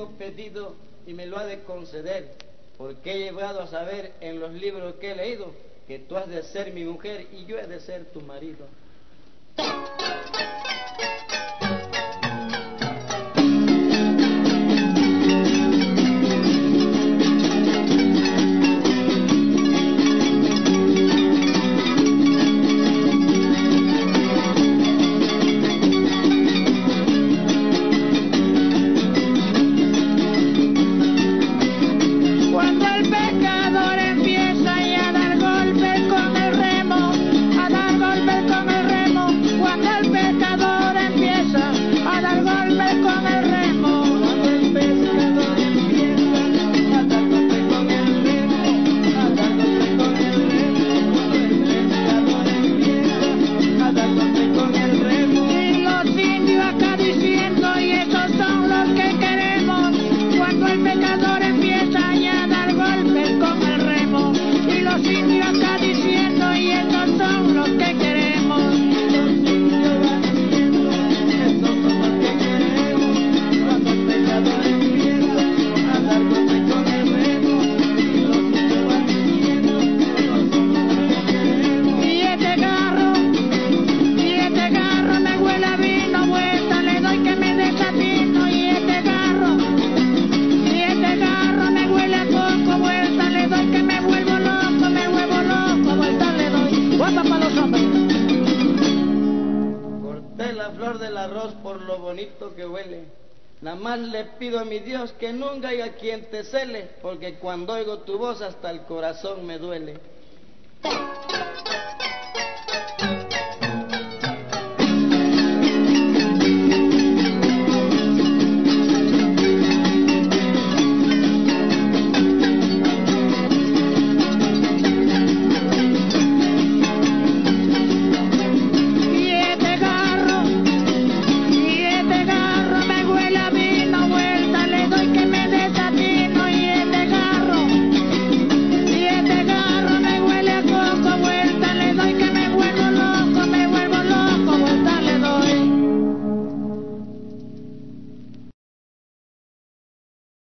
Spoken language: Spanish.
tengo pedido y me lo ha de conceder, porque he llegado a saber en los libros que he leído que tú has de ser mi mujer y yo he de ser tu marido. Del arroz por lo bonito que huele. Nada más le pido a mi Dios que nunca haya quien te cele, porque cuando oigo tu voz hasta el corazón me duele.